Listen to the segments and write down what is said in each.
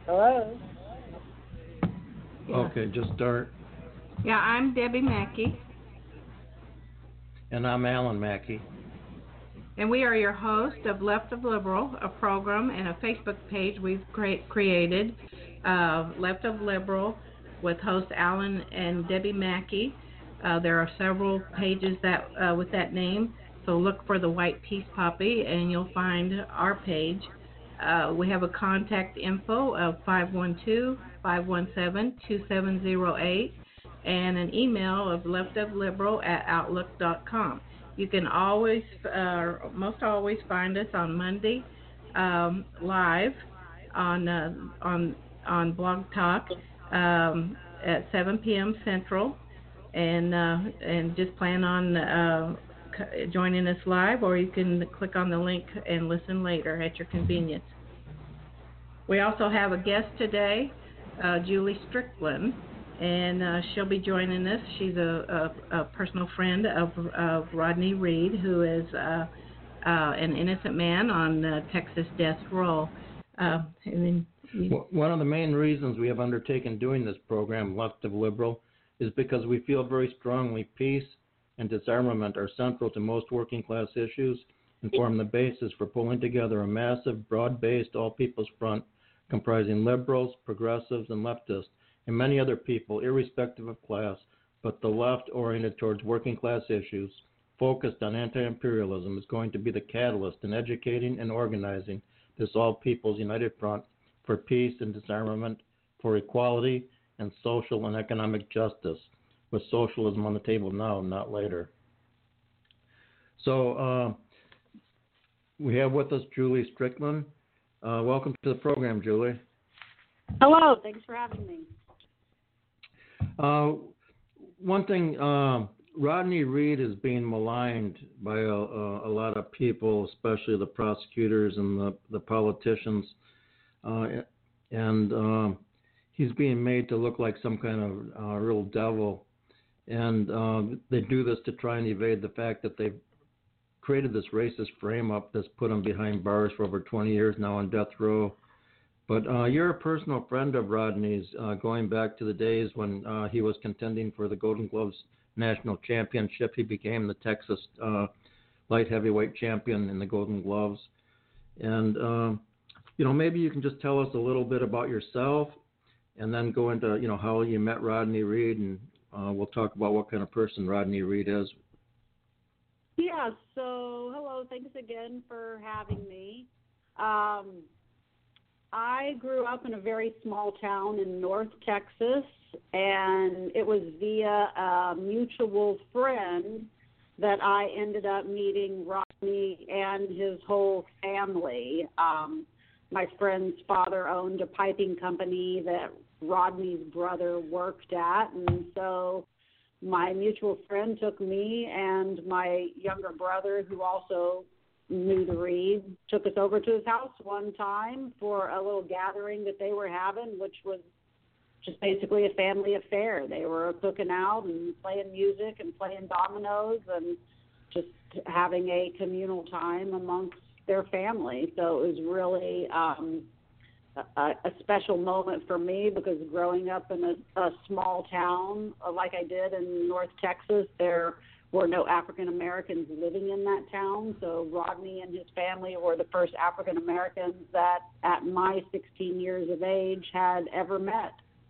Hello. Yeah. Okay, just start. Yeah, I'm Debbie Mackey, And I'm Alan Mackey. and we are your host of Left of Liberal, a program and a Facebook page we've created, Left of Liberal, with host Alan and Debbie Mackey. There are several pages that with that name, so look for the white peace poppy, and you'll find our page. We have a contact info of 512-517-2708 and an email of leftofliberal@outlook.com. You can always, most always, find us on Monday live on Blog Talk at 7 p.m. Central, and just plan on joining us live, or you can click on the link and listen later at your convenience. We also have a guest today, Julie Strickland, and she'll be joining us. She's a personal friend of Rodney Reed, who is an innocent man on Texas death row. One of the main reasons we have undertaken doing this program, Left of Liberal, is because we feel very strongly peace and disarmament are central to most working class issues and form the basis for pulling together a massive, broad-based, all-people's front comprising liberals, progressives, and leftists, and many other people, irrespective of class, but the left oriented towards working class issues, focused on anti-imperialism, is going to be the catalyst in educating and organizing this all-people's united front for peace and disarmament, for equality and social and economic justice, with socialism on the table now, not later. So we have with us Julie Strickland. Welcome to the program, Julie. Hello. Thanks for having me. One thing, Rodney Reed is being maligned by a lot of people, especially the prosecutors and the politicians, and he's being made to look like some kind of real devil. And they do this to try and evade the fact that they've created this racist frame-up that's put him behind bars for over 20 years now on death row. But you're a personal friend of Rodney's, going back to the days when he was contending for the Golden Gloves National Championship. He became the Texas light heavyweight champion in the Golden Gloves. And, maybe you can just tell us a little bit about yourself and then go into, how you met Rodney Reed, and we'll talk about what kind of person Rodney Reed is. Yeah, so hello. Thanks again for having me. I grew up in a very small town in North Texas, and it was via a mutual friend that I ended up meeting Rodney and his whole family. My friend's father owned a piping company that Rodney's brother worked at, and so my mutual friend took me and my younger brother, who also knew the Reeds, took us over to his house one time for a little gathering that they were having, which was just basically a family affair. They were cooking out and playing music and playing dominoes and just having a communal time amongst their family. So it was really a special moment for me, because growing up in a small town like I did in North Texas, there were no African Americans living in that town. So Rodney and his family were the first African Americans that at my 16 years of age had ever met.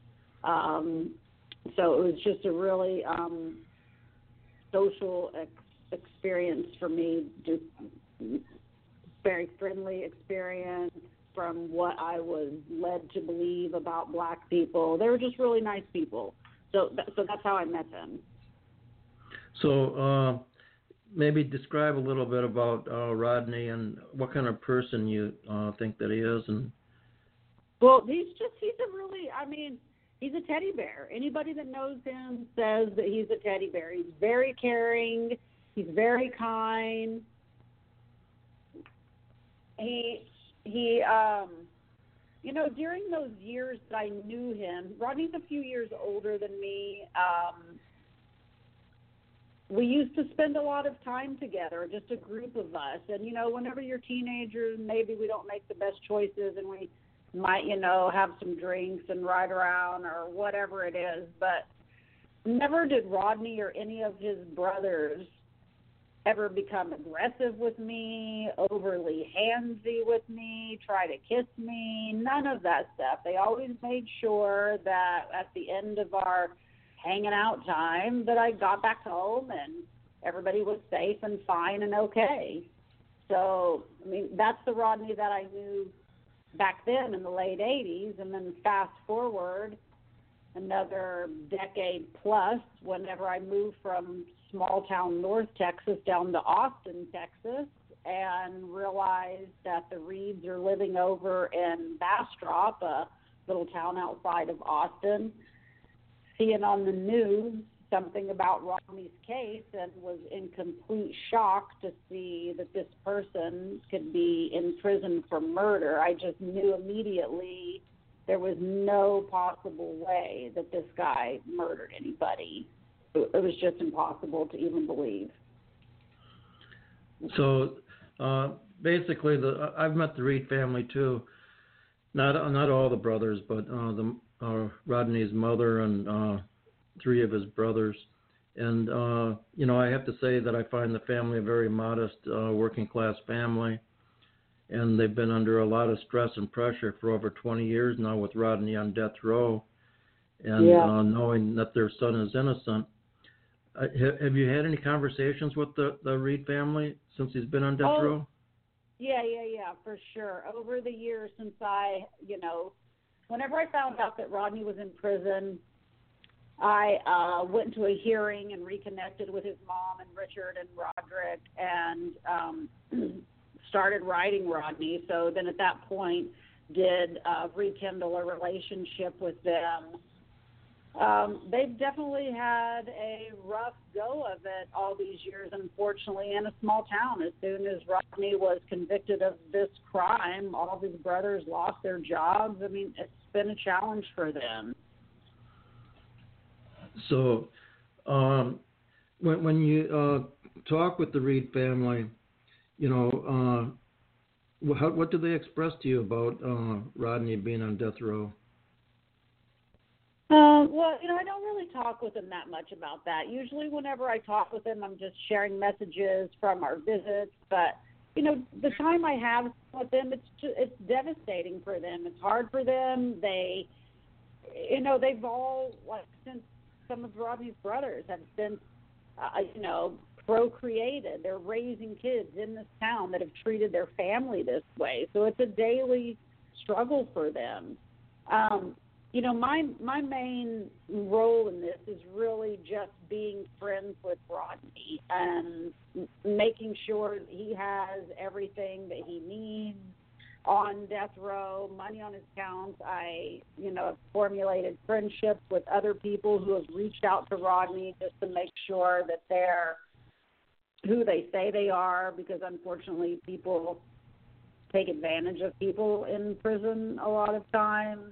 So it was just a really social experience for me, just very friendly experience from what I was led to believe about black people. They were just really nice people. So that's how I met them. So maybe describe a little bit about Rodney and what kind of person you think that he is. And well, he's a teddy bear. Anybody that knows him says that he's a teddy bear. He's very caring. He's very kind. During those years that I knew him, Rodney's a few years older than me. We used to spend a lot of time together, just a group of us. And, whenever you're teenagers, maybe we don't make the best choices, and we might, have some drinks and ride around or whatever it is. But never did Rodney or any of his brothers ever become aggressive with me, overly handsy with me, try to kiss me, none of that stuff. They always made sure that at the end of our hanging out time that I got back home and everybody was safe and fine and okay. So, that's the Rodney that I knew back then in the late 80s, and then fast forward another decade plus whenever I moved from small town North Texas down to Austin, Texas, and realized that the Reeds are living over in Bastrop, a little town outside of Austin, seeing on the news something about Rodney's case, and was in complete shock to see that this person could be in prison for murder. I just knew immediately there was no possible way that this guy murdered anybody. It was just impossible to even believe. So basically, I've met the Reed family too. Not all the brothers, but Rodney's mother and 3 of his brothers. And I have to say that I find the family a very modest, working class family. And they've been under a lot of stress and pressure for over 20 years now with Rodney on death row, and knowing that their son is innocent. Have you had any conversations with the Reed family since he's been on death row? Yeah, for sure. Over the years since whenever I found out that Rodney was in prison, I went to a hearing and reconnected with his mom and Richard and Roderick, and started writing Rodney. So then at that point did rekindle a relationship with them. They've definitely had a rough go of it all these years, unfortunately, in a small town. As soon as Rodney was convicted of this crime, all of his brothers lost their jobs. It's been a challenge for them. So when you talk with the Reed family, what do they express to you about Rodney being on death row? Well, I don't really talk with them that much about that. Usually whenever I talk with them, I'm just sharing messages from our visits. But, the time I have with them, it's devastating for them. It's hard for them. They've all, since some of Rodney's brothers have been, procreated. They're raising kids in this town that have treated their family this way. So it's a daily struggle for them. My main role in this is really just being friends with Rodney and making sure that he has everything that he needs on death row, money on his accounts. I, have formulated friendships with other people who have reached out to Rodney just to make sure that they're who they say they are, because unfortunately people take advantage of people in prison a lot of times.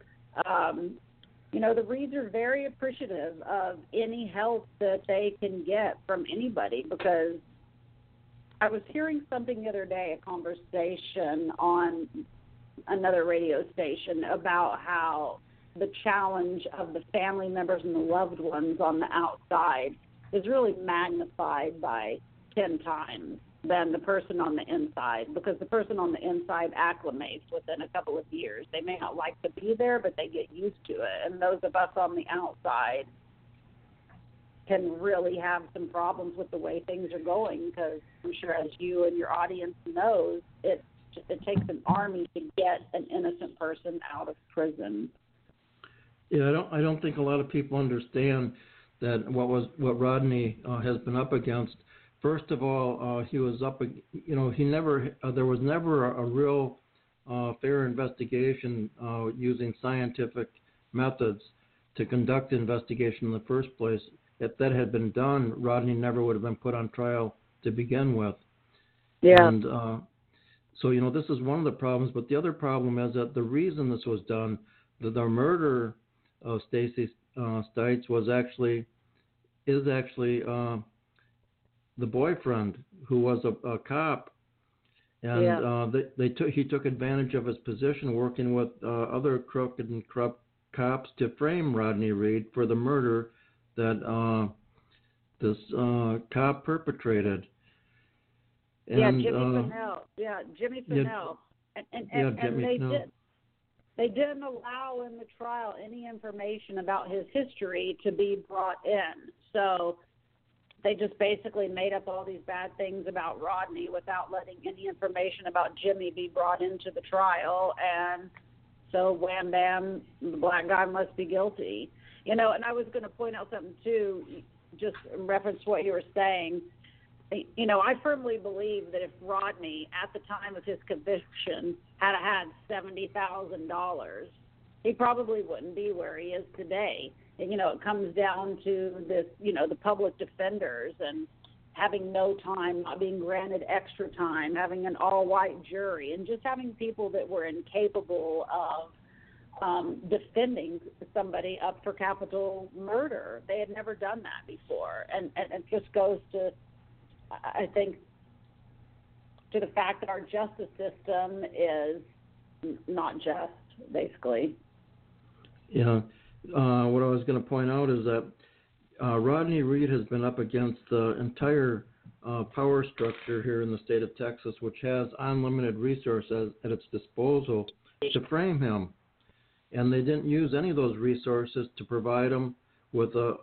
The Reeds are very appreciative of any help that they can get from anybody, because I was hearing something the other day, a conversation on another radio station about how the challenge of the family members and the loved ones on the outside is really magnified by 10 times than the person on the inside, because the person on the inside acclimates within a couple of years. They may not like to be there, but they get used to it. And those of us on the outside can really have some problems with the way things are going, because I'm sure, as you and your audience knows, it takes an army to get an innocent person out of prison. Yeah, I don't think a lot of people understand that what Rodney has been up against. First of all, he was up. There was never a real fair investigation using scientific methods to conduct the investigation in the first place. If that had been done, Rodney never would have been put on trial to begin with. Yeah. And so this is one of the problems. But the other problem is that the reason this was done, the murder of Stacy Stites is actually the boyfriend, who was a cop, And he took advantage of his position working with other crooked and corrupt cops to frame Rodney Reed for the murder that this cop perpetrated. And, Jimmy Finnell. Jimmy Finnell. They didn't allow in the trial any information about his history to be brought in. So they just basically made up all these bad things about Rodney without letting any information about Jimmy be brought into the trial. And so wham bam, the black guy must be guilty. And I was going to point out something too, just in reference to what you were saying. I firmly believe that if Rodney, at the time of his conviction, had had $70,000, he probably wouldn't be where he is today. And, it comes down to this, the public defenders and having no time, not being granted extra time, having an all-white jury, and just having people that were incapable of defending somebody up for capital murder. They had never done that before. And it just goes to, I think, to the fact that our justice system is not just, basically. Yeah. What I was going to point out is that Rodney Reed has been up against the entire power structure here in the state of Texas, which has unlimited resources at its disposal to frame him. And they didn't use any of those resources to provide him with a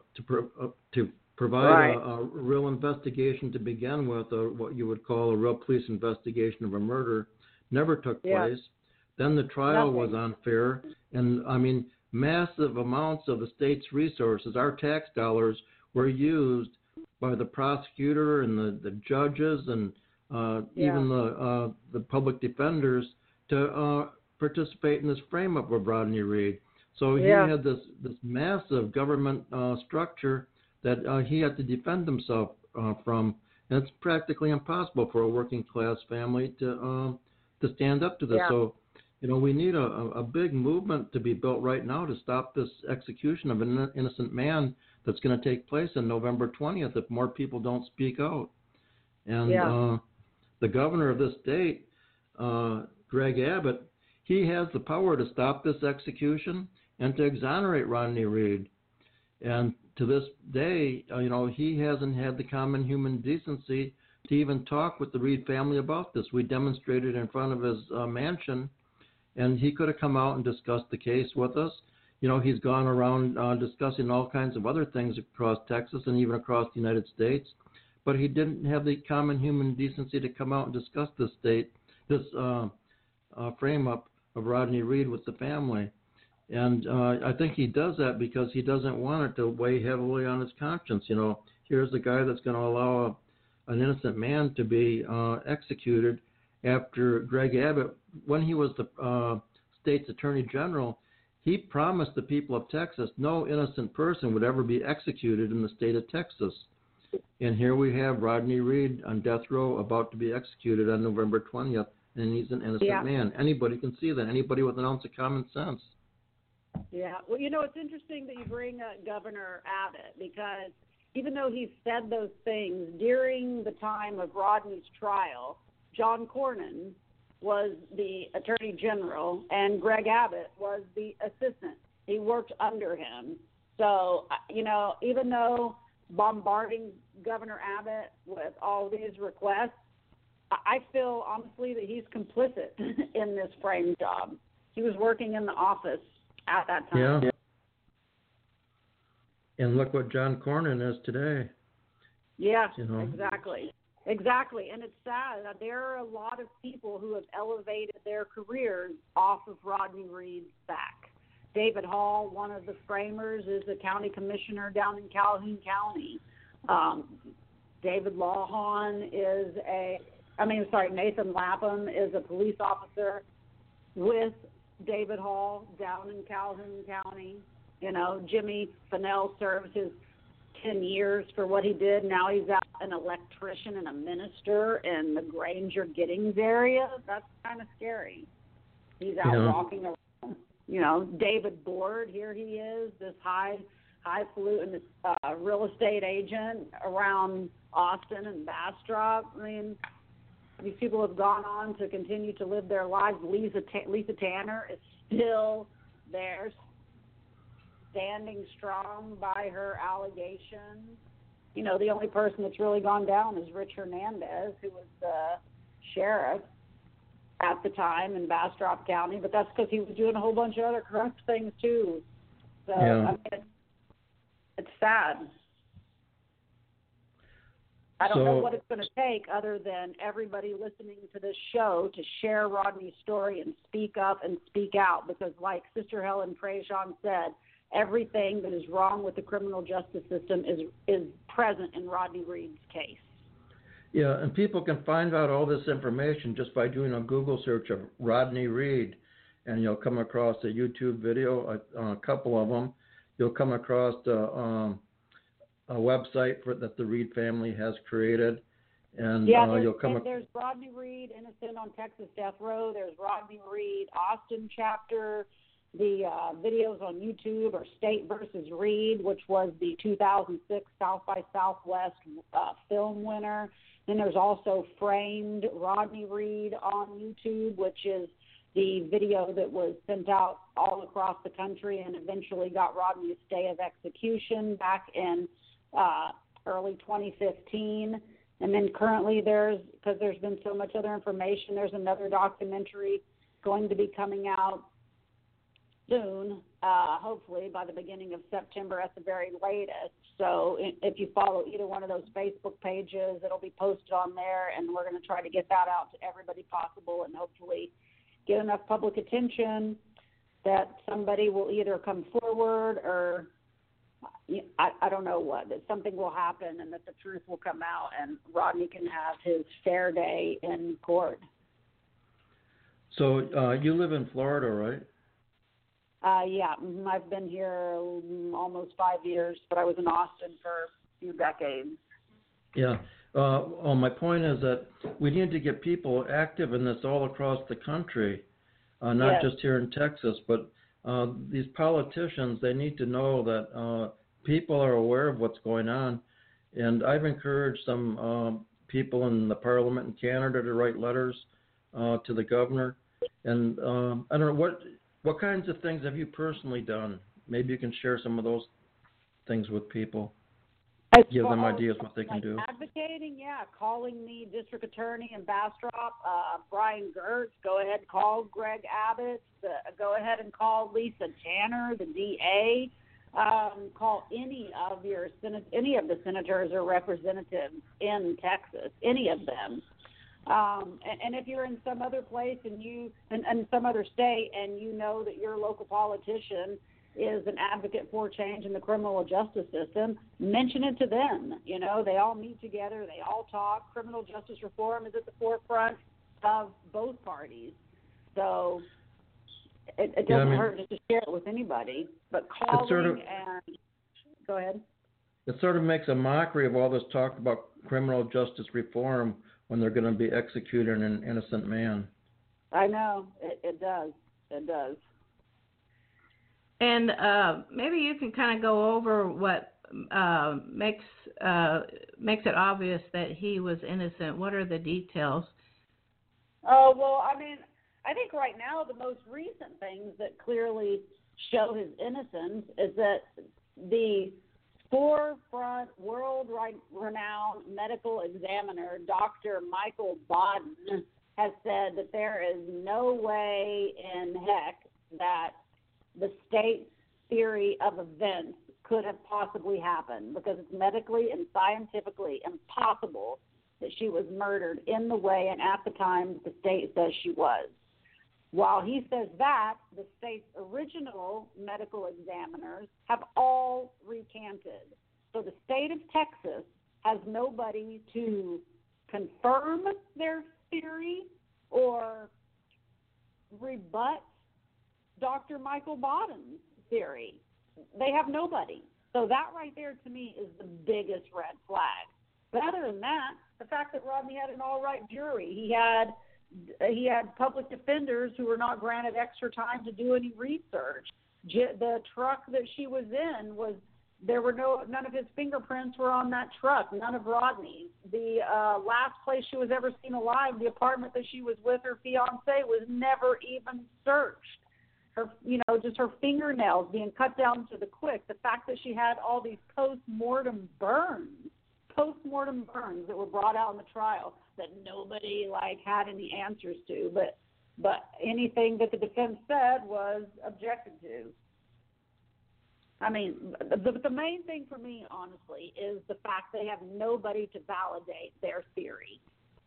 real investigation to begin with, what you would call a real police investigation of a murder. Never took place. Then the trial was unfair, and massive amounts of the state's resources, our tax dollars, were used by the prosecutor and the judges and even the public defenders to participate in this frame-up of Rodney Reed. So he had this massive government structure that he had to defend himself from. And it's practically impossible for a working-class family to stand up to this. So, we need a big movement to be built right now to stop this execution of an innocent man that's going to take place on November 20th if more people don't speak out. And the governor of this state, Greg Abbott, he has the power to stop this execution and to exonerate Rodney Reed. And to this day, he hasn't had the common human decency to even talk with the Reed family about this. We demonstrated in front of his mansion, and he could have come out and discussed the case with us. He's gone around discussing all kinds of other things across Texas and even across the United States, but he didn't have the common human decency to come out and discuss this frame-up of Rodney Reed with the family. And I think he does that because he doesn't want it to weigh heavily on his conscience. Here's a guy that's going to allow an innocent man to be executed after Greg Abbott, when he was the state's attorney general, he promised the people of Texas no innocent person would ever be executed in the state of Texas. And here we have Rodney Reed on death row about to be executed on November 20th, and he's an innocent man. Anybody can see that, anybody with an ounce of common sense. Yeah. Well, it's interesting that you bring Governor Abbott, because even though he said those things during the time of Rodney's trial, John Cornyn was the attorney general and Greg Abbott was the assistant. He worked under him. So, even though bombarding Governor Abbott with all these requests, I feel honestly that he's complicit in this frame job. He was working in the office at that time. Yeah. And look what John Cornyn is today. Yeah, Exactly. And it's sad that there are a lot of people who have elevated their careers off of Rodney Reed's back. David Hall, one of the framers, is a county commissioner down in Calhoun County. David Lawhon is Nathan Lapham is a police officer with David Hall down in Calhoun County. Jimmy Finnell serves his 10 years for what he did. Now he's out an electrician and a minister in the Granger Giddings area. That's kind of scary. He's out walking around. David Board, here he is, this highfalutin real estate agent around Austin and Bastrop. These people have gone on to continue to live their lives. Lisa Tanner is still there, standing strong by her allegations. You know, the only person that's really gone down is Rich Hernandez, who was the sheriff at the time in Bastrop County, but that's because he was doing a whole bunch of other corrupt things too. So, Yeah. I mean, it's sad. I don't know what it's going to take other than everybody listening to this show to share Rodney's story and speak up and speak out, because like Sister Helen Prejean said, everything that is wrong with the criminal justice system is present in Rodney Reed's case. Yeah, and people can find out all this information just by doing a Google search of Rodney Reed, and you'll come across a YouTube video, a couple of them. You'll come across a website that the Reed family has created, and there's Rodney Reed, Innocent on Texas Death Row. There's Rodney Reed, Austin chapter. The videos on YouTube are State versus Reed, which was the 2006 South by Southwest film winner. Then there's also Framed Rodney Reed on YouTube, which is the video that was sent out all across the country and eventually got Rodney a stay of execution back in early 2015. And then currently because there's been so much other information, there's another documentary going to be coming out soon, hopefully by the beginning of September at the very latest. So if you follow either one of those Facebook pages, it'll be posted on there, and we're going to try to get that out to everybody possible and hopefully get enough public attention that somebody will either come forward or I don't know what, that something will happen and that the truth will come out and Rodney can have his fair day in court. So you live in Florida, right? Yeah, I've been here almost 5 years, but I was in Austin for a few decades. Yeah. Well, my point is that we need to get people active in this all across the country, not just here in Texas, but these politicians, they need to know that people are aware of what's going on. And I've encouraged some people in the Parliament in Canada to write letters to the governor. And I don't know, what kinds of things have you personally done? Maybe you can share some of those things with people. Give them ideas what they can do. Advocating, calling the district attorney in Bastrop, Brian Gertz. Go ahead, call Greg Abbott. Go ahead and call Lisa Tanner, the DA. Call any of the senators or representatives in Texas, any of them. And if you're in some other place and some other state and you know that your local politician is an advocate for change in the criminal justice system, mention it to them. You know, they all meet together, they all talk. Criminal justice reform is at the forefront of both parties. So it doesn't hurt just to share it with anybody. But calling and go ahead. It sort of makes a mockery of all this talk about criminal justice reform when they're going to be executing an innocent man. I know. It does. It does. And maybe you can kind of go over what makes it obvious that he was innocent. What are the details? Oh, well, I mean, I think right now the most recent things that clearly show his innocence is that the forefront, world-renowned medical examiner, Dr. Michael Baden, has said that there is no way in heck that the state's theory of events could have possibly happened, because it's medically and scientifically impossible that she was murdered in the way and at the time the state says she was. While he says that, the state's original medical examiners have all recanted. So the state of Texas has nobody to confirm their theory or rebut Dr. Michael Baden's theory. They have nobody. So that right there to me is the biggest red flag. But other than that, the fact that Rodney had an all-right jury, he had public defenders who were not granted extra time to do any research. The truck that she was in was none of his fingerprints were on that truck, none of Rodney's. The last place she was ever seen alive, the apartment that she was with her fiance, was never even searched. Her, just her fingernails being cut down to the quick. The fact that she had all these post-mortem burns that were brought out in the trial that nobody had any answers to, but anything that the defense said was objected to. I mean, the main thing for me, honestly, is the fact they have nobody to validate their theory.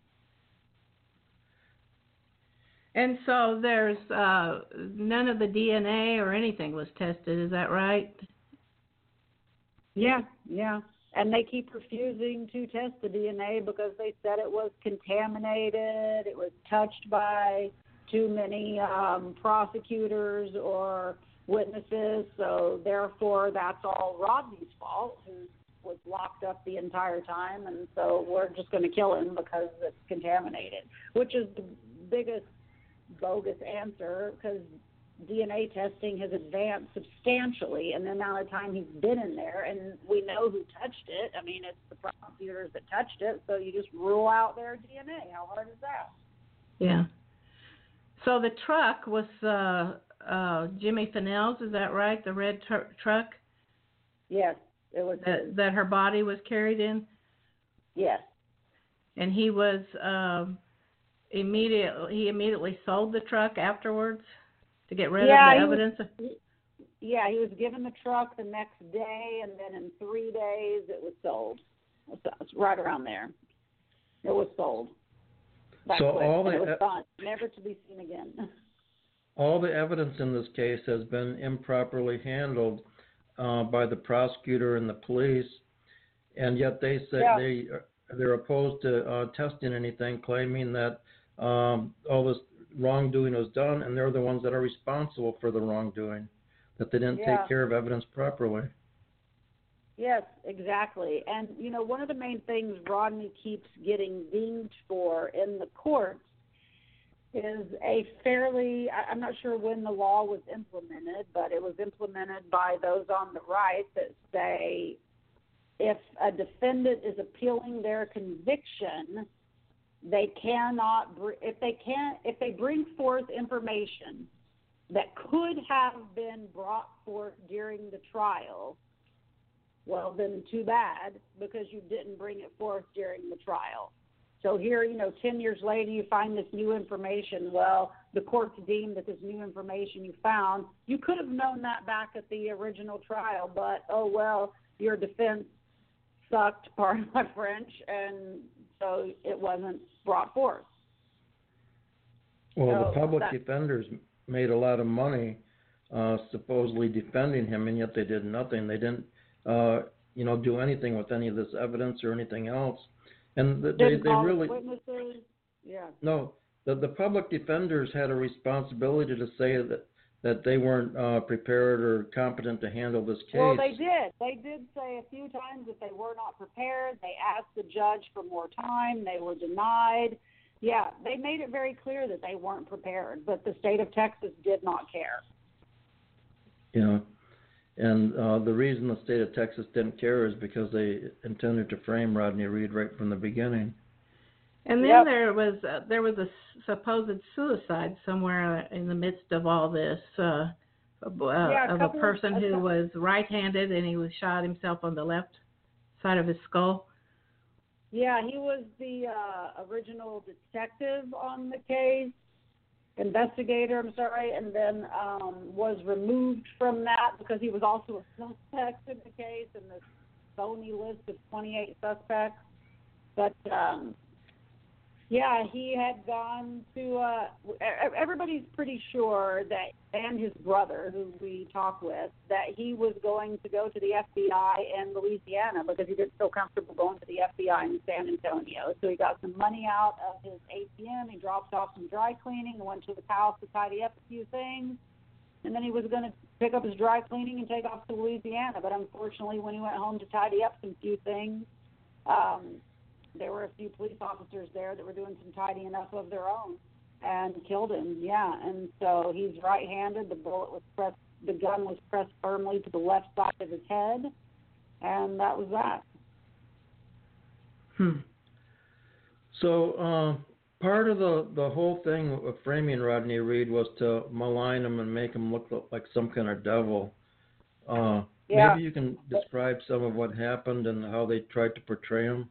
And so there's none of the DNA or anything was tested, is that right? Yeah. And they keep refusing to test the DNA because they said it was contaminated, it was touched by too many prosecutors or witnesses, so therefore that's all Rodney's fault, who was locked up the entire time, and so we're just going to kill him because it's contaminated, which is the biggest bogus answer, because DNA testing has advanced substantially in the amount of time he's been in there, and we know who touched it. I mean, it's the prosecutors that touched it, so you just rule out their DNA. How hard is that? Yeah. So the truck was Jimmy Fennell's, is that right? The red truck? Yes, it was. That her body was carried in? Yes. And he was immediately sold the truck afterwards to get rid of the evidence? He was given the truck the next day, and then in 3 days it was sold. It's right around there. It was sold. So all it was gone, never to be seen again. All the evidence in this case has been improperly handled by the prosecutor and the police, and yet they say they're opposed to testing anything, claiming that all this wrongdoing was done, and they're the ones that are responsible for the wrongdoing, that they didn't take care of evidence properly. Yes, exactly. And, one of the main things Rodney keeps getting dinged for in the courts is a fairly, I'm not sure when the law was implemented, but it was implemented by those on the right that say if a defendant is appealing their conviction, they cannot, if they bring forth information that could have been brought forth during the trial, well, then too bad, because you didn't bring it forth during the trial. So here, 10 years later, you find this new information. Well, the courts deemed that this new information you found, you could have known that back at the original trial, but, oh, well, your defense sucked, pardon my French, and so it wasn't brought forth. Well, the public defenders made a lot of money supposedly defending him, and yet they did nothing. They didn't do anything with any of this evidence or anything else. And they really witnesses. Yeah. No, the public defenders had a responsibility to say that they weren't prepared or competent to handle this case. Well, they did. They did say a few times that they were not prepared. They asked the judge for more time. They were denied. Yeah, they made it very clear that they weren't prepared, but the state of Texas did not care. Yeah. And the reason the state of Texas didn't care is because they intended to frame Rodney Reed right from the beginning. And then there was a supposed suicide somewhere in the midst of all this of a person who was right-handed, and he was shot himself on the left side of his skull. Yeah, he was the original detective on the case. Investigator, and then was removed from that because he was also a suspect in the case in this phony list of 28 suspects. But, he had gone to, everybody's pretty sure that, and his brother, who we talk with, that he was going to go to the FBI in Louisiana because he didn't feel comfortable going to the FBI in San Antonio. So he got some money out of his ATM. He dropped off some dry cleaning and went to the house to tidy up a few things. And then he was going to pick up his dry cleaning and take off to Louisiana. But unfortunately, when he went home to tidy up some few things, there were a few police officers there that were doing some tidying up of their own and killed him. Yeah, and so he's right-handed. The gun was pressed firmly to the left side of his head, And that was that. So part of the whole thing of framing Rodney Reed was to malign him and make him look like some kind of devil. Yeah. Maybe you can describe some of what happened and how they tried to portray him.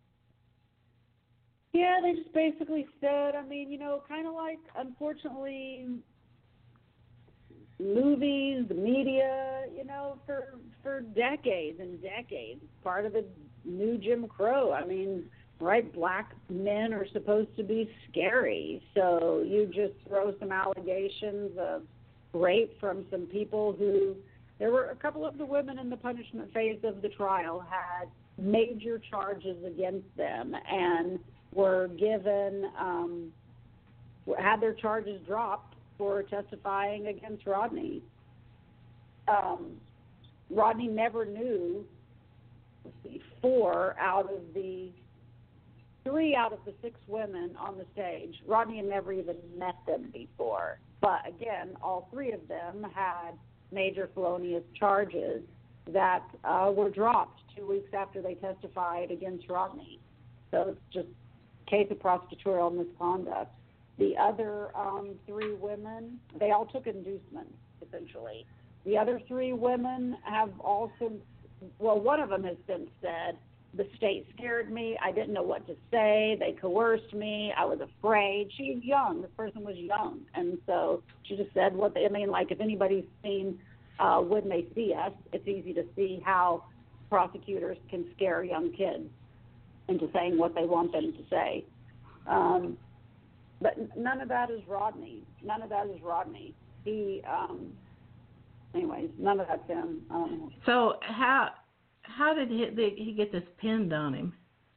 Yeah, they just basically said, I mean, kind of like, unfortunately, movies, the media, for decades and decades, part of the new Jim Crow. I mean, right, black men are supposed to be scary, so you just throw some allegations of rape from some people who, there were a couple of the women in the punishment phase of the trial had major charges against them and were given, had their charges dropped for testifying against Rodney. Rodney never knew, 3 out of the 6 women on the stage, Rodney had never even met them before. But again, all 3 of them had major felonious charges that were dropped 2 weeks after they testified against Rodney. So it's just a case of prosecutorial misconduct. The other 3 women, they all took inducement, essentially. The other 3 women have all since, well, one of them has since said, the state scared me. I didn't know what to say. They coerced me. I was afraid. She's young. This person was young. And so she just said if anybody's seen When They See Us, it's easy to see how prosecutors can scare young kids into saying what they want them to say. But none of that is Rodney. None of that is Rodney. He, anyways, none of that's him. So how did he get this pinned on him?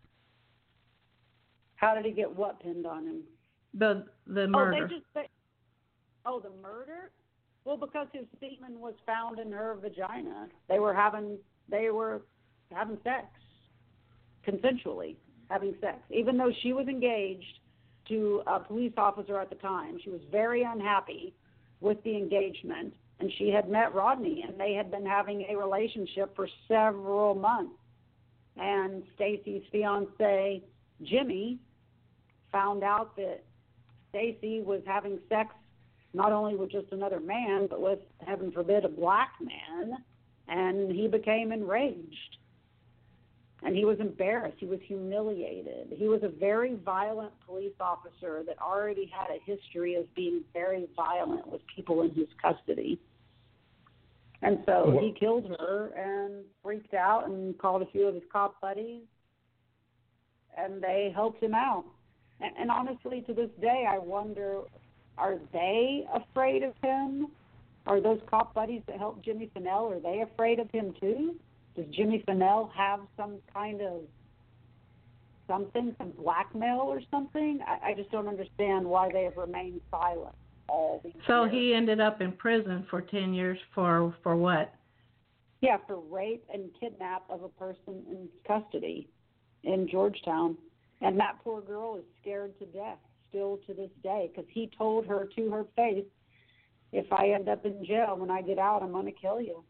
How did he get what pinned on him? The murder. The murder? Well, because his semen was found in her vagina. They were having sex, consensually having sex, even though she was engaged to a police officer at the time. She was very unhappy with the engagement, and she had met Rodney, and they had been having a relationship for several months. And Stacy's fiance, Jimmy, found out that Stacy was having sex not only with just another man, but with, heaven forbid, a black man, and he became enraged. And he was embarrassed. He was humiliated. He was a very violent police officer that already had a history of being very violent with people in his custody. And so he killed her and freaked out and called a few of his cop buddies, and they helped him out. And honestly, to this day, I wonder, are they afraid of him? Are those cop buddies that helped Jimmy Finnell, are they afraid of him too? Does Jimmy Finnell have some kind of some blackmail or something? I just don't understand why they have remained silent all these years. So he ended up in prison for 10 years for what? Yeah, for rape and kidnap of a person in custody in Georgetown. And that poor girl is scared to death still to this day, because he told her to her face, if I end up in jail when I get out, I'm going to kill you.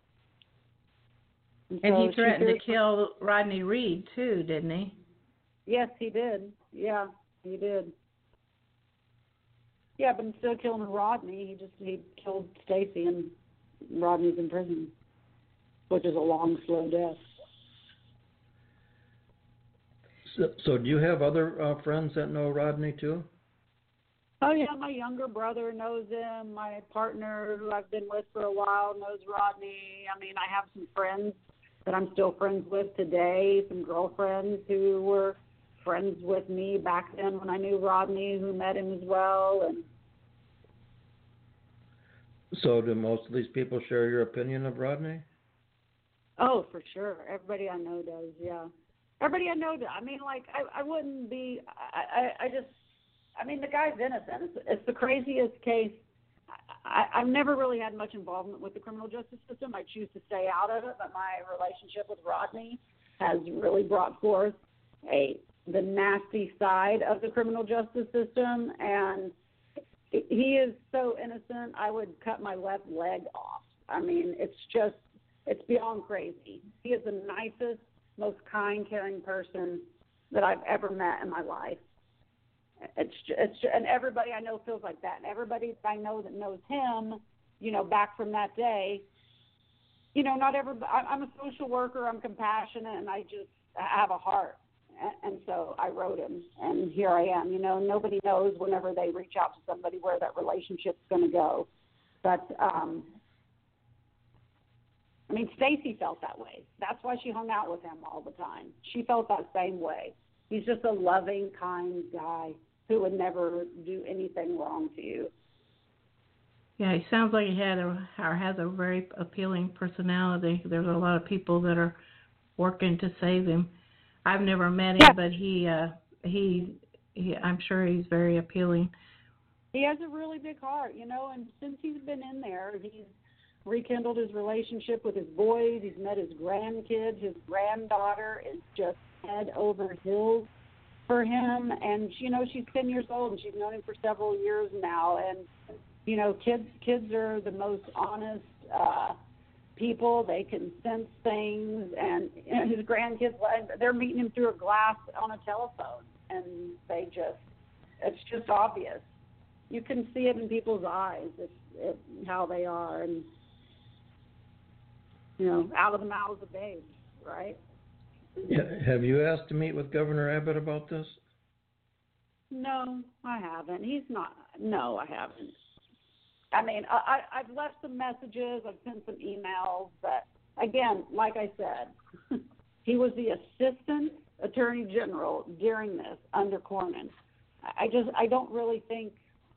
And he threatened to kill Rodney Reed, too, didn't he? Yes, he did. Yeah, he did. Yeah, but instead of killing Rodney, he killed Stacy, and Rodney's in prison, which is a long, slow death. So do you have other friends that know Rodney, too? Oh, yeah, my younger brother knows him. My partner, who I've been with for a while, knows Rodney. I mean, I have some friends that I'm still friends with today, some girlfriends who were friends with me back then when I knew Rodney, who met him as well. And so do most of these people share your opinion of Rodney? Oh, for sure. Everybody I know does, yeah. Everybody I know does. I mean, like, I wouldn't be, I mean, the guy's innocent. It's the craziest case. I've never really had much involvement with the criminal justice system. I choose to stay out of it, but my relationship with Rodney has really brought forth the nasty side of the criminal justice system, and he is so innocent, I would cut my left leg off. I mean, it's It's beyond crazy. He is the nicest, most kind, caring person that I've ever met in my life. And everybody I know feels like that. And everybody I know that knows him, you know, back from that day, you know, not everybody. I'm a social worker. I'm compassionate, and I have a heart. And so I wrote him, and here I am. You know, nobody knows whenever they reach out to somebody where that relationship's going to go. But I mean, Stacy felt that way. That's why she hung out with him all the time. She felt that same way. He's just a loving, kind guy who would never do anything wrong to you. Yeah, he sounds like he has a very appealing personality. There's a lot of people that are working to save him. I've never met him, but he I'm sure he's very appealing. He has a really big heart, you know, and since he's been in there, he's rekindled his relationship with his boys. He's met his grandkids. His granddaughter is just head over heels for him, and you know, she's 10 years old and she's known him for several years now. And you know, kids are the most honest people. They can sense things, and you know, his grandkids, they're meeting him through a glass on a telephone, and it's just obvious. You can see it in people's eyes, how they are, and you know, out of the mouths of babes, right? Yeah. Have you asked to meet with Governor Abbott about this? No, I haven't. No, I haven't. I mean, I've left some messages, I've sent some emails, but again, like I said, he was the Assistant Attorney General during this under Cornyn. I just don't really think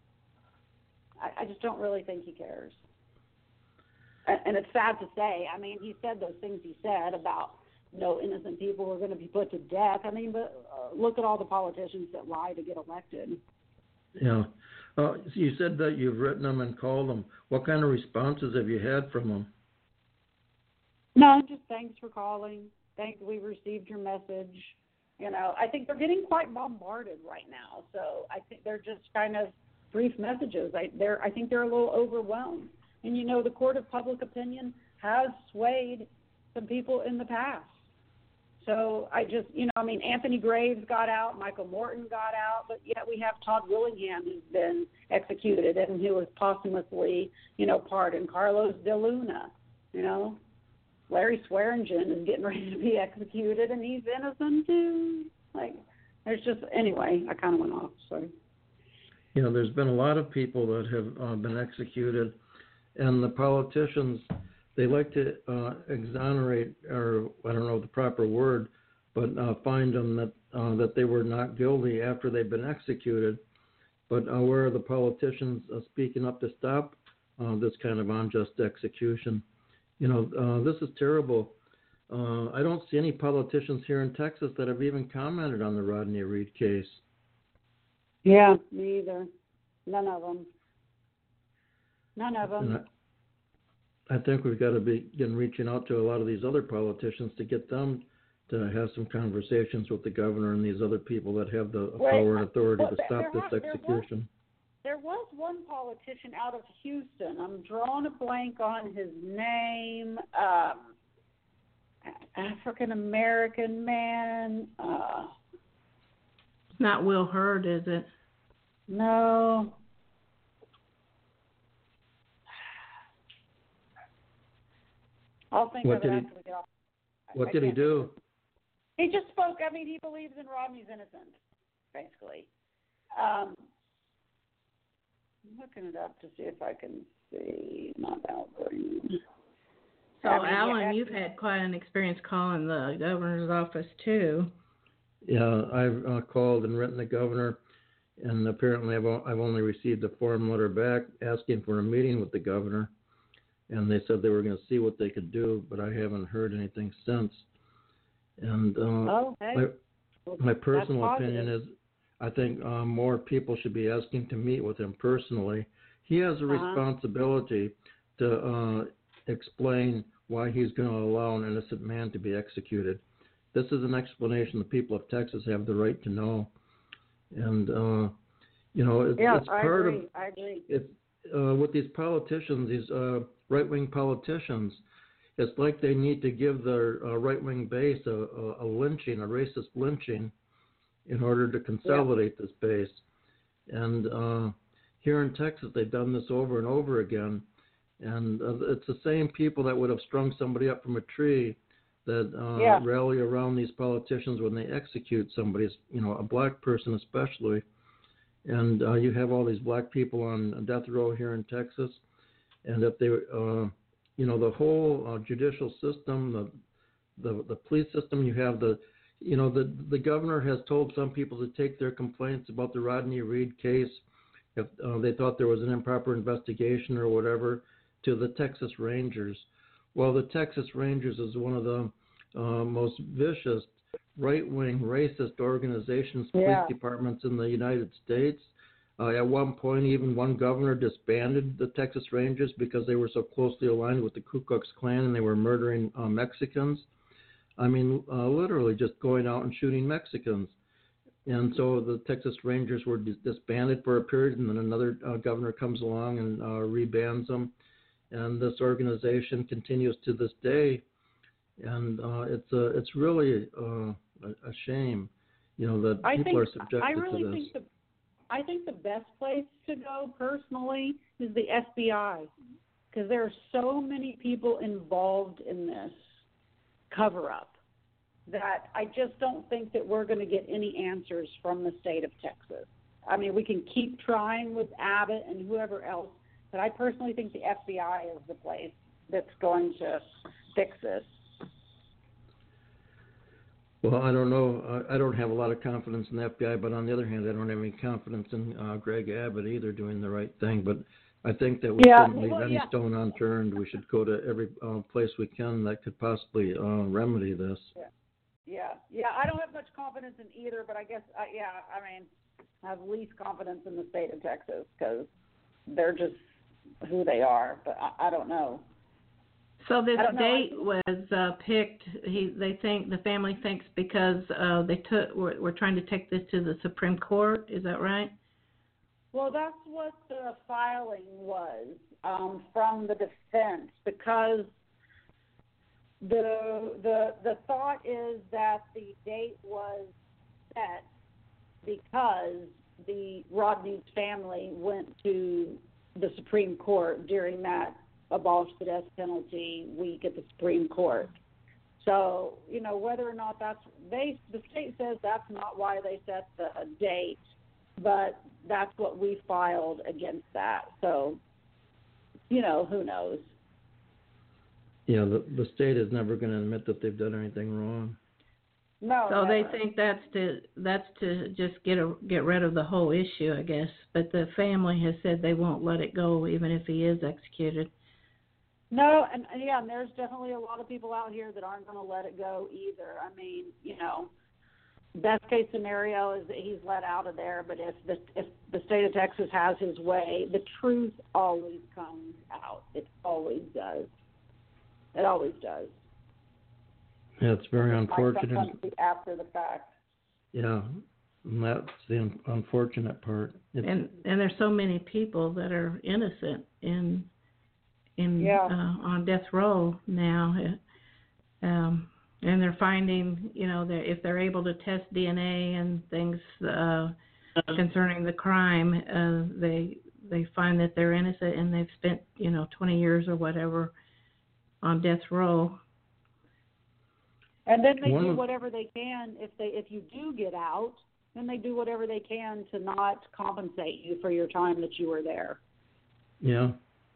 he cares. And it's sad to say. I mean, he said those things he said about no innocent people are going to be put to death. I mean, but look at all the politicians that lie to get elected. Yeah. You said that you've written them and called them. What kind of responses have you had from them? No, just thanks for calling. We received your message. You know, I think they're getting quite bombarded right now. So I think they're just kind of brief messages. I think they're a little overwhelmed. And, you know, the court of public opinion has swayed some people in the past. So Anthony Graves got out, Michael Morton got out, but yet we have Todd Willingham who's been executed and who was posthumously, you know, pardoned. Carlos De Luna, you know. Larry Swearingen is getting ready to be executed, and he's innocent too. Like, anyway, I kind of went off, sorry. You know, there's been a lot of people that have been executed, and the politicians, they like to exonerate, or I don't know the proper word, but find them that they were not guilty after they've been executed. But where are the politicians speaking up to stop this kind of unjust execution? You know, this is terrible. I don't see any politicians here in Texas that have even commented on the Rodney Reed case. Yeah, me either. None of them. I think we've got to begin reaching out to a lot of these other politicians to get them to have some conversations with the governor and these other people that have the power and authority to stop this execution. There was one politician out of Houston. I'm drawing a blank on his name. African-American man. It's not Will Hurd, is it? No. I'll think of it after we get off. What did he do? He just spoke. I mean, he believes in Rodney's innocence, basically. I'm looking it up to see if I can see. Not Al Green. So, Alan, you've had quite an experience calling the governor's office, too. Yeah, I've called and written the governor, and apparently I've only received a form letter back asking for a meeting with the governor, and they said they were going to see what they could do, but I haven't heard anything since. And my personal opinion is I think more people should be asking to meet with him personally. He has a responsibility to explain why he's going to allow an innocent man to be executed. This is an explanation the people of Texas have the right to know. And, you know, it's part of... I agree. With these politicians, these right-wing politicians, it's like they need to give their right-wing base a lynching, a racist lynching, in order to consolidate this base. And here in Texas, they've done this over and over again. And it's the same people that would have strung somebody up from a tree that rally around these politicians when they execute somebody, a black person especially. And you have all these black people on death row here in Texas. And if they, the whole judicial system, the police system, you have the governor has told some people to take their complaints about the Rodney Reed case, if they thought there was an improper investigation or whatever, to the Texas Rangers. Well, the Texas Rangers is one of the most vicious, right-wing, racist organizations, police departments in the United States. At one point, even one governor disbanded the Texas Rangers because they were so closely aligned with the Ku Klux Klan and they were murdering Mexicans. I mean, literally just going out and shooting Mexicans. And so the Texas Rangers were disbanded for a period, and then another governor comes along and rebands them. And this organization continues to this day. And it's really a shame, that people are subjected to this. I think the best place to go personally is the FBI, because there are so many people involved in this cover-up that I just don't think that we're going to get any answers from the state of Texas. I mean, we can keep trying with Abbott and whoever else, but I personally think the FBI is the place that's going to fix this. Well, I don't know. I don't have a lot of confidence in the FBI, but on the other hand, I don't have any confidence in Greg Abbott either doing the right thing. But I think that we shouldn't leave any stone unturned. We should go to every place we can that could possibly remedy this. Yeah. I don't have much confidence in either, but I guess, I have least confidence in the state of Texas because they're just who they are. But I don't know. So this date was picked. They think the family thinks because we're trying to take this to the Supreme Court. Is that right? Well, that's what the filing was from the defense, because the thought is that the date was set because the Rodney's family went to the Supreme Court during that abolish the death penalty week at the Supreme Court. So, whether or not the state says that's not why they set the date, but that's what we filed against that. So, who knows? Yeah, the state is never going to admit that they've done anything wrong. No. So never. they think that's to just get rid of the whole issue, I guess. But the family has said they won't let it go, even if he is executed. No, and there's definitely a lot of people out here that aren't going to let it go either. I mean, best case scenario is that he's let out of there, but if the state of Texas has his way, the truth always comes out. It always does. It always does. Yeah, it's very unfortunate. Sometimes after the fact. Yeah, and that's the unfortunate part. And there's so many people that are innocent on death row now, and they're finding, if they're able to test DNA and things concerning the crime, they find that they're innocent and they've spent 20 years or whatever on death row. And then they do whatever they can if you do get out, then they do whatever they can to not compensate you for your time that you were there. Yeah.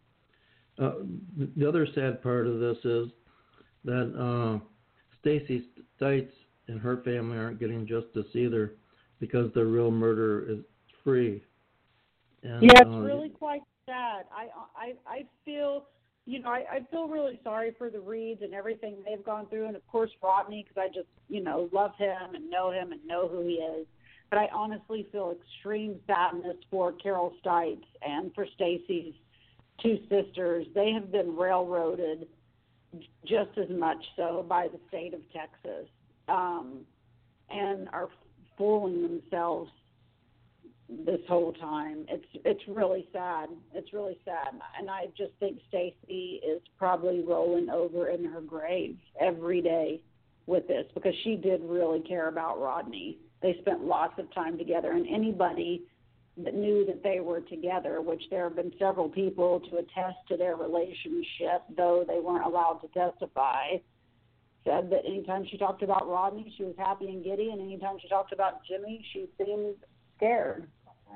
The other sad part of this is that Stacy Stites and her family aren't getting justice either because the real murderer is free. And, it's really quite sad. I feel, I feel really sorry for the Reeds and everything they've gone through, and of course Rodney, because I just, love him and know who he is. But I honestly feel extreme sadness for Carol Stites and for Stacy's two sisters. They have been railroaded just as much so by the state of Texas, and are fooling themselves this whole time. It's really sad. It's really sad, and I just think Stacy is probably rolling over in her grave every day with this, because she did really care about Rodney. They spent lots of time together, and anybody that knew that they were together, which there have been several people to attest to their relationship, though they weren't allowed to testify, said that anytime she talked about Rodney, she was happy and giddy, and anytime she talked about Jimmy, she seemed scared.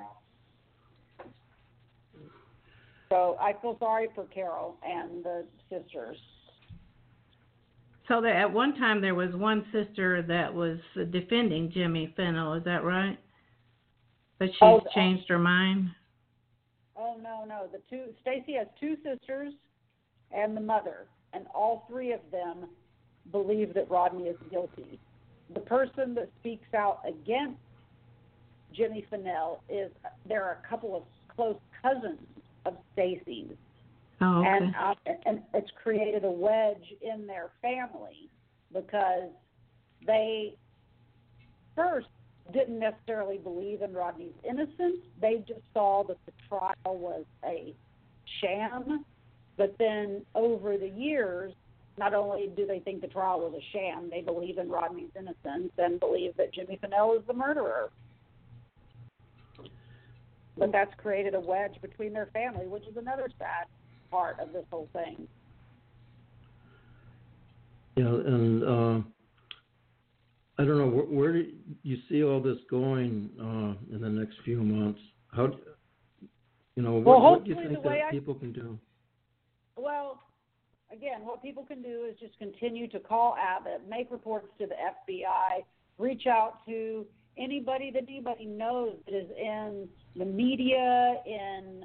So I feel sorry for Carol and the sisters. So at one time there was one sister that was defending Jimmy Fennell, is that right? But she's changed her mind? Oh, no. Stacy has two sisters and the mother, and all three of them believe that Rodney is guilty. The person that speaks out against Jimmy Fennell there are a couple of close cousins of Stacy's. Oh, okay. And it's created a wedge in their family, because they first didn't necessarily believe in Rodney's innocence. They just saw that the trial was a sham. But then over the years, not only do they think the trial was a sham, they believe in Rodney's innocence and believe that Jimmy Fennell is the murderer. But that's created a wedge between their family, which is another sad part of this whole thing. Yeah, and I don't know, where do you see all this going in the next few months? How, what do you think that people can do? Well, again, what people can do is just continue to call Abbott, make reports to the FBI, reach out to anybody that anybody knows that is in the media, in,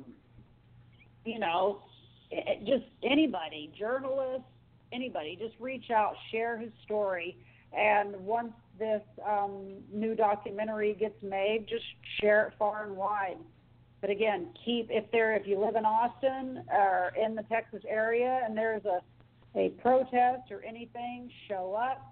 just anybody, journalists, anybody, just reach out, share his story. And once this new documentary gets made, just share it far and wide. But again, if you live in Austin or in the Texas area and there's a protest or anything, show up.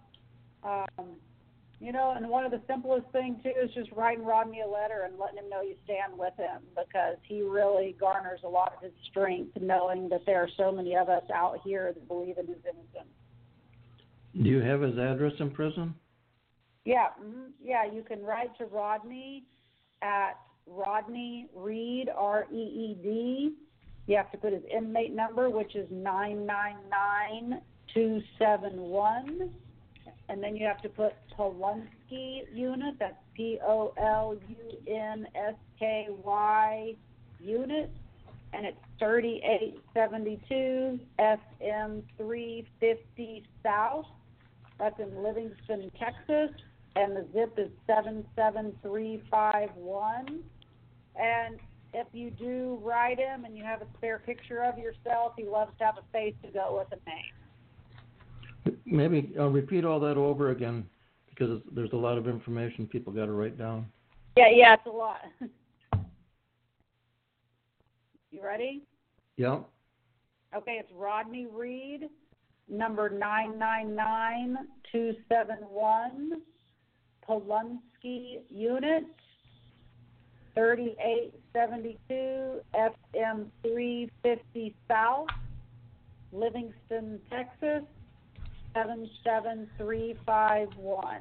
And one of the simplest things, too, is just writing Rodney a letter and letting him know you stand with him, because he really garners a lot of his strength knowing that there are so many of us out here that believe in his innocence. Do you have his address in prison? Yeah. Mm-hmm. Yeah, you can write to Rodney at Rodney Reed, REED. You have to put his inmate number, which is 999271. And then you have to put Polunsky Unit, that's POLUNSKY Unit, and it's 3872 FM 350 South. That's in Livingston, Texas, and the zip is 77351. And if you do write him and you have a spare picture of yourself, he loves to have a face to go with a name. Maybe I'll repeat all that over again, because there's a lot of information people got to write down. Yeah, it's a lot. You ready? Yeah. Okay, it's Rodney Reed, number 999271, Polunsky Unit, 3872 FM 350 South, Livingston, Texas, 77351.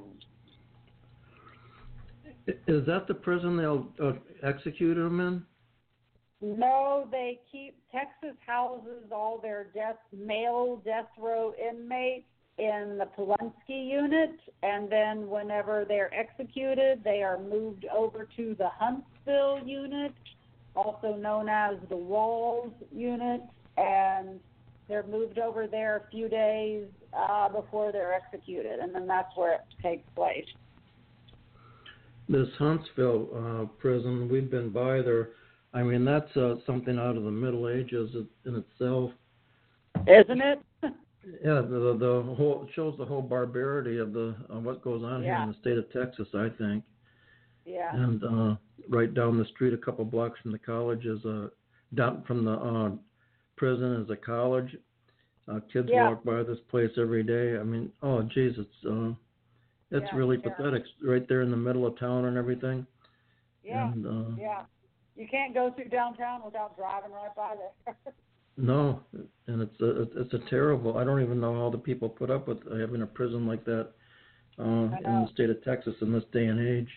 Is that the prison they'll execute him in? No, Texas houses all their male death row inmates in the Polunsky Unit, and then whenever they're executed, they are moved over to the Huntsville Unit, also known as the Walls Unit, and they're moved over there a few days before they're executed, and then that's where it takes place. This Huntsville prison, we've been by there. I mean, that's something out of the Middle Ages in itself. Isn't it? Yeah, the whole, it shows the whole barbarity of what goes on here in the state of Texas, I think. Yeah. And right down the street, a couple blocks from the college is down from the prison is a college. Kids walk by this place every day. I mean, oh geez, it's really pathetic. Right there in the middle of town and everything. Yeah. And Yeah. You can't go through downtown without driving right by there. no, and it's a terrible. I don't even know how the people put up with having a prison like that in the state of Texas in this day and age.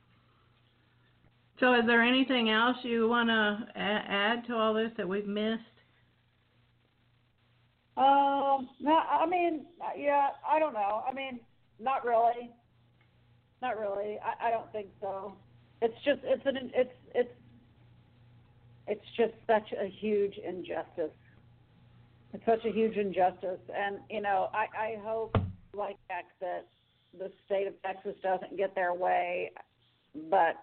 So is there anything else you want to add to all this that we've missed? No, I mean, yeah, I don't know. I mean, not really. Not really. I don't think so. It's just it's just such a huge injustice. It's such a huge injustice, and I hope, like heck, that the state of Texas doesn't get their way, but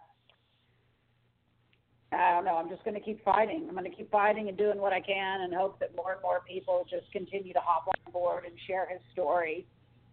I don't know. I'm just going to keep fighting. I'm going to keep fighting and doing what I can, and hope that more and more people just continue to hop on board and share his story.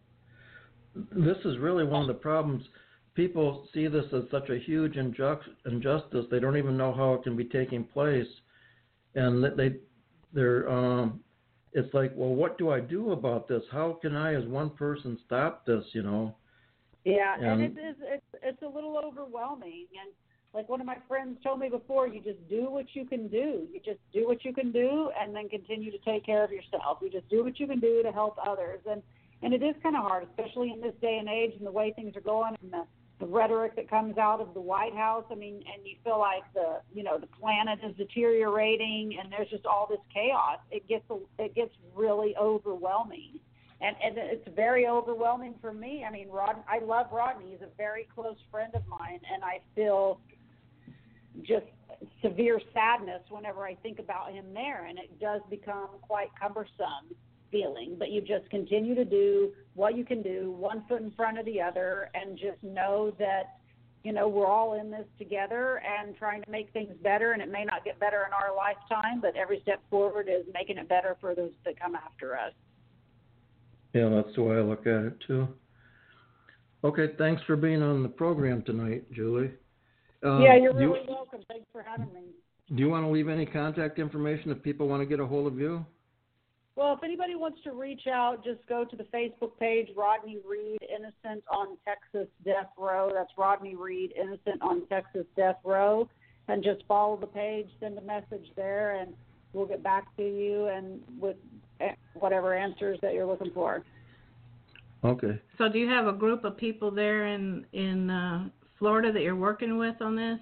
This is really one of the problems. People see this as such a huge injustice. They don't even know how it can be taking place, and they're it's like, well, what do I do about this? How can I, as one person, stop this? Yeah, and it's a little overwhelming. And like one of my friends told me before, you just do what you can do. You just do what you can do, and then continue to take care of yourself. You just do what you can do to help others, and it is kind of hard, especially in this day and age and the way things are going and the rhetoric that comes out of the White House. I mean, and you feel like the planet is deteriorating, and there's just all this chaos. It gets really overwhelming, and it's very overwhelming for me. I mean, I love Rodney. He's a very close friend of mine, and I feel just severe sadness whenever I think about him there, and it does become quite cumbersome feeling, but you just continue to do what you can do, one foot in front of the other, and just know that we're all in this together and trying to make things better. And it may not get better in our lifetime, but every step forward is making it better for those that come after us. Yeah, that's the way I look at it too. Okay, thanks for being on the program tonight, Julie. Yeah, you're really welcome. Thanks for having me. Do you want to leave any contact information if people want to get a hold of you? Well, if anybody wants to reach out, just go to the Facebook page, Rodney Reed, Innocent on Texas Death Row. That's Rodney Reed, Innocent on Texas Death Row. And just follow the page, send a message there, and we'll get back to you and with whatever answers that you're looking for. Okay. So do you have a group of people there in Florida that you're working with on this?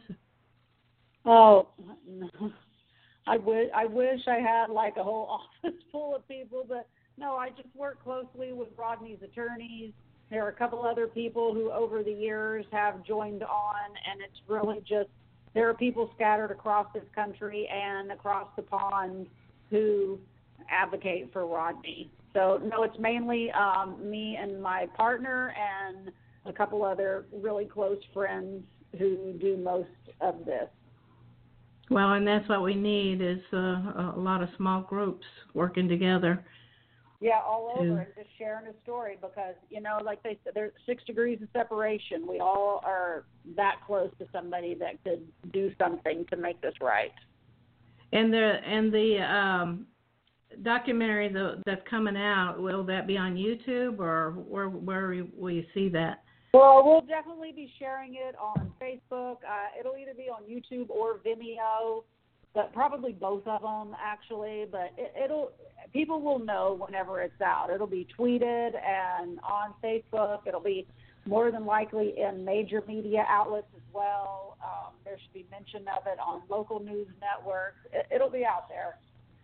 Oh, no. I wish I had like a whole office full of people, but no, I just work closely with Rodney's attorneys. There are a couple other people who over the years have joined on, and it's really just, there are people scattered across this country and across the pond who advocate for Rodney. So no, it's mainly me and my partner and a couple other really close friends who do most of this. Well, and that's what we need is a lot of small groups working together. Yeah, all over and just sharing a story because, like they said, there's 6 degrees of separation. We all are that close to somebody that could do something to make this right. And the documentary that's coming out, will that be on YouTube or where will you see that? Well, we'll definitely be sharing it on Facebook. It'll either be on YouTube or Vimeo, but probably both of them actually. But people will know whenever it's out. It'll be tweeted and on Facebook. It'll be more than likely in major media outlets as well. There should be mention of it on local news networks. It'll be out there.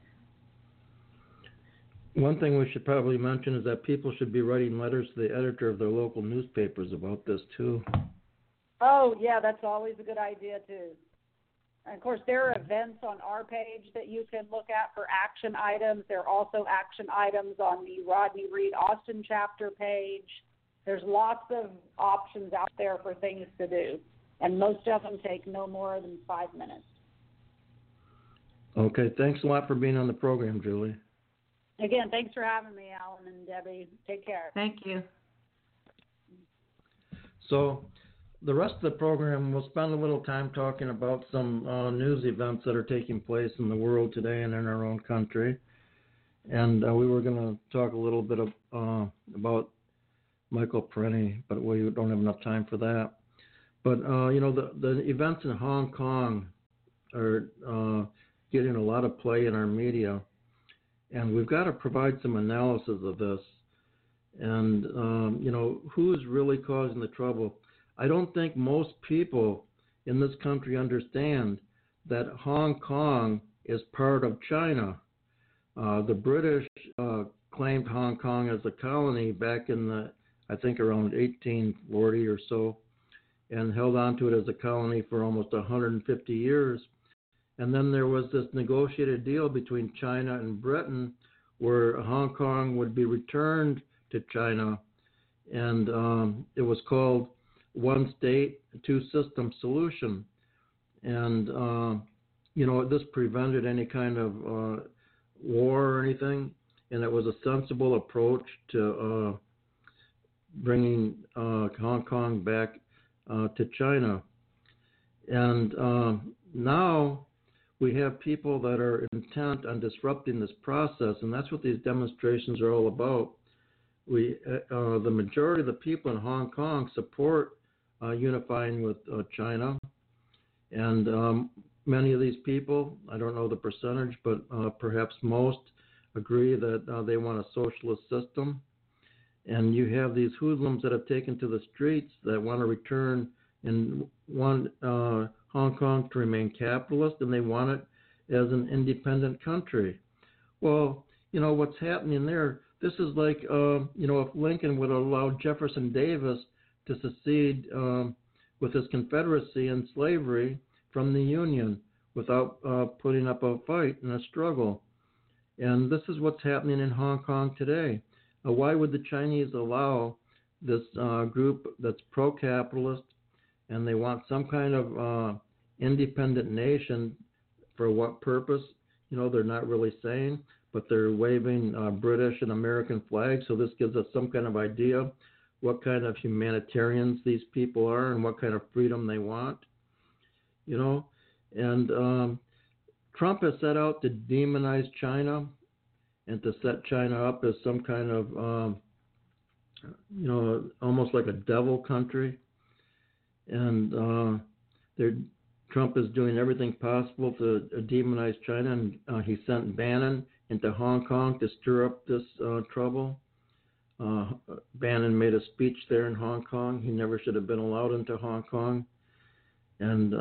One thing we should probably mention is that people should be writing letters to the editor of their local newspapers about this, too. Oh, yeah, that's always a good idea, too. And, of course, there are events on our page that you can look at for action items. There are also action items on the Rodney Reed Austin chapter page. There's lots of options out there for things to do, and most of them take no more than 5 minutes. Okay, thanks a lot for being on the program, Julie. Again, thanks for having me, Alan and Debbie. Take care. Thank you. So the rest of the program, we'll spend a little time talking about some news events that are taking place in the world today and in our own country. And we were going to talk a little bit about Michael Parenti, but we don't have enough time for that. But the events in Hong Kong are getting a lot of play in our media, and we've got to provide some analysis of this. And who's really causing the trouble? I don't think most people in this country understand that Hong Kong is part of China. The British claimed Hong Kong as a colony back in I think around 1840 or so, and held on to it as a colony for almost 150 years. And then there was this negotiated deal between China and Britain where Hong Kong would be returned to China, and it was called One State, Two System Solution. And, this prevented any kind of war or anything, and it was a sensible approach to bringing Hong Kong back to China. And now we have people that are intent on disrupting this process, and that's what these demonstrations are all about. The majority of the people in Hong Kong support unifying with China, and many of these people, I don't know the percentage, but perhaps most, agree that they want a socialist system. And you have these hoodlums that have taken to the streets that want to return and want Hong Kong to remain capitalist, and they want it as an independent country. Well, what's happening there, this is like, if Lincoln would allow Jefferson Davis to secede with his Confederacy and slavery from the Union without putting up a fight and a struggle. And this is what's happening in Hong Kong today. Why would the Chinese allow this group that's pro-capitalist and they want some kind of independent nation? For what purpose? They're not really saying, but they're waving British and American flags. So this gives us some kind of idea what kind of humanitarians these people are and what kind of freedom they want. And Trump has set out to demonize China and to set China up as some kind of, almost like a devil country. And Trump is doing everything possible to demonize China, and he sent Bannon into Hong Kong to stir up this trouble. Bannon made a speech there in Hong Kong. He never should have been allowed into Hong Kong. And,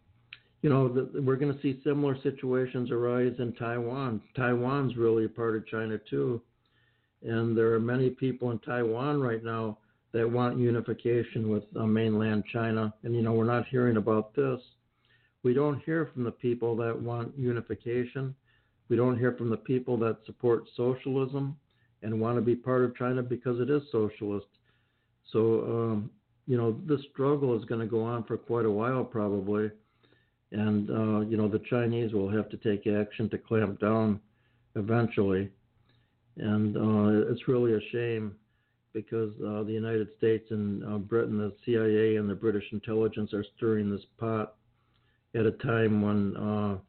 we're going to see similar situations arise in Taiwan. Taiwan's really a part of China too. And there are many people in Taiwan right now that want unification with mainland China. And, we're not hearing about this. We don't hear from the people that want unification. We don't hear from the people that support socialism and want to be part of China because it is socialist. So, this struggle is going to go on for quite a while probably. And, the Chinese will have to take action to clamp down eventually. And it's really a shame because the United States and Britain, the CIA and the British intelligence are stirring this pot at a time when,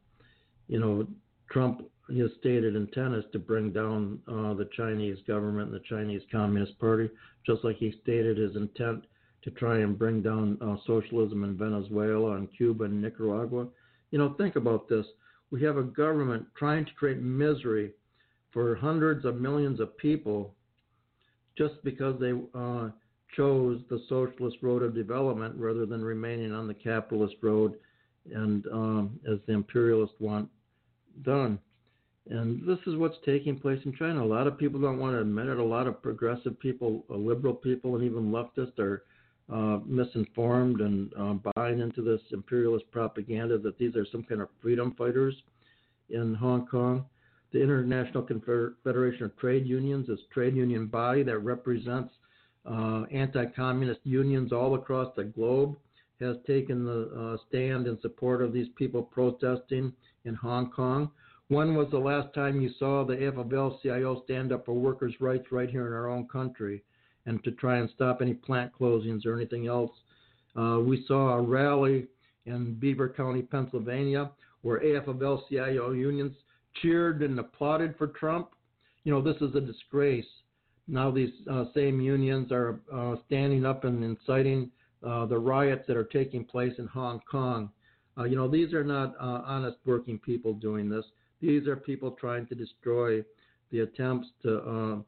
Trump, his stated intent is to bring down the Chinese government and the Chinese Communist Party, just like he stated his intent to try and bring down socialism in Venezuela and Cuba and Nicaragua. Think about this. We have a government trying to create misery for hundreds of millions of people just because they chose the socialist road of development rather than remaining on the capitalist road and as the imperialists want done. And this is what's taking place in China. A lot of people don't want to admit it. A lot of progressive people, liberal people, and even leftists are misinformed and buying into this imperialist propaganda that these are some kind of freedom fighters in Hong Kong. The International Confederation of Trade Unions, this trade union body that represents anti-communist unions all across the globe, has taken the stand in support of these people protesting in Hong Kong. When was the last time you saw the AFL-CIO stand up for workers' rights right here in our own country and to try and stop any plant closings or anything else? We saw a rally in Beaver County, Pennsylvania, where AFL-CIO unions cheered and applauded for Trump. This is a disgrace. Now these same unions are standing up and inciting the riots that are taking place in Hong Kong. These are not honest working people doing this. These are people trying to destroy the attempts to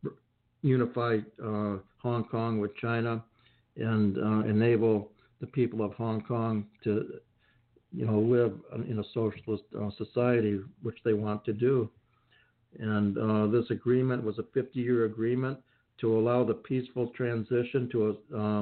unify Hong Kong with China and enable the people of Hong Kong to, live in a socialist society, which they want to do. And this agreement was a 50-year agreement to allow the peaceful transition to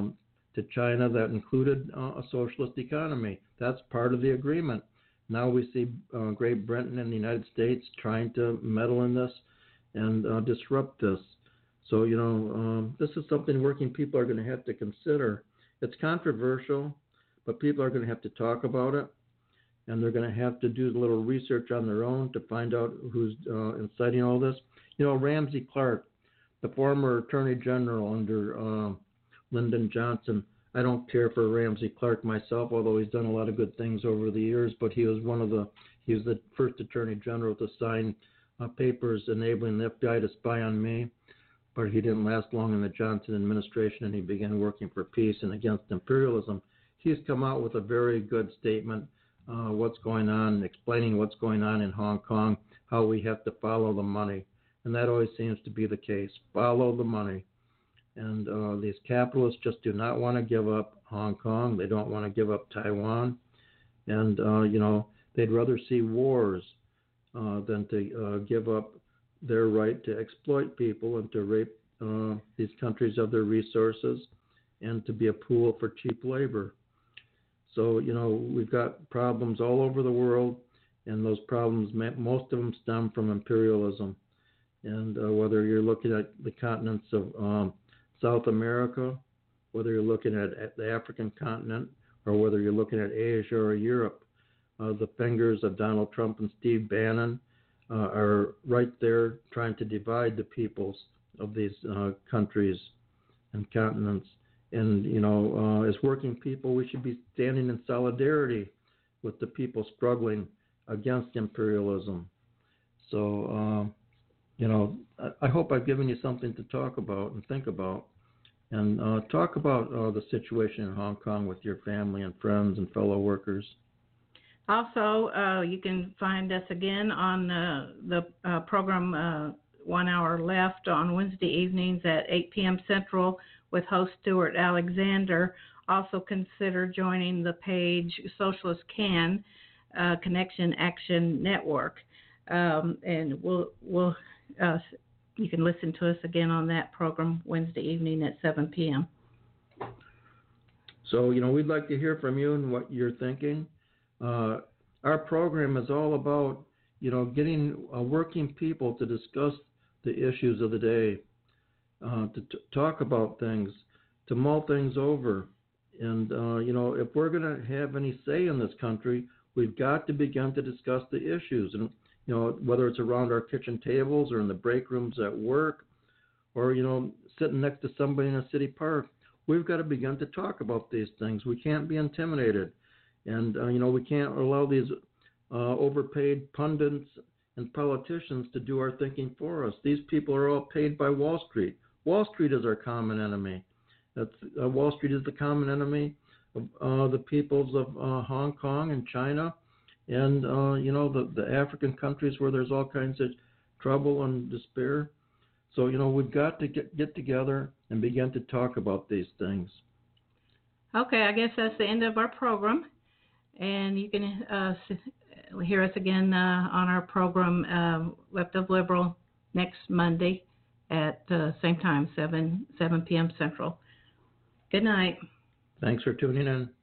China that included a socialist economy. That's part of the agreement. Now we see Great Britain and the United States trying to meddle in this and disrupt this. So, this is something working people are going to have to consider. It's controversial, but people are going to have to talk about it, and they're going to have to do a little research on their own to find out who's inciting all this. Ramsey Clark, the former Attorney General under Lyndon Johnson. I don't care for Ramsey Clark myself, although he's done a lot of good things over the years, but he was the first Attorney General to sign papers enabling the FBI to spy on me. But he didn't last long in the Johnson administration, and he began working for peace and against imperialism. He's come out with a very good statement, what's going on, explaining what's going on in Hong Kong, how we have to follow the money. And that always seems to be the case. Follow the money. And these capitalists just do not want to give up Hong Kong. They don't want to give up Taiwan. And, they'd rather see wars than to give up their right to exploit people and to rape these countries of their resources and to be a pool for cheap labor. So, we've got problems all over the world, and those problems, most of them stem from imperialism. And whether you're looking at the continents of South America, whether you're looking at the African continent, or whether you're looking at Asia or Europe, the fingers of Donald Trump and Steve Bannon are right there trying to divide the peoples of these countries and continents. And, as working people, we should be standing in solidarity with the people struggling against imperialism. So, I hope I've given you something to talk about and think about. And talk about the situation in Hong Kong with your family and friends and fellow workers. Also, you can find us again on the program 1 hour left on Wednesday evenings at 8 p.m. Central with host Stuart Alexander. Also consider joining the page Socialist Can Connection Action Network. And you can listen to us again on that program Wednesday evening at 7 p.m. So, we'd like to hear from you and what you're thinking. Our program is all about, getting working people to discuss the issues of the day, to talk about things, to mull things over. And, if we're going to have any say in this country, we've got to begin to discuss the issues. And, whether it's around our kitchen tables or in the break rooms at work or, sitting next to somebody in a city park, we've got to begin to talk about these things. We can't be intimidated. And, we can't allow these overpaid pundits and politicians to do our thinking for us. These people are all paid by Wall Street. Wall Street is our common enemy. Wall Street is the common enemy of the peoples of Hong Kong and China and, the African countries where there's all kinds of trouble and despair. So, we've got to get together and begin to talk about these things. Okay, I guess that's the end of our program. And you can hear us again on our program, Left of Liberal, next Monday at the same time, 7 p.m. Central. Good night. Thanks for tuning in.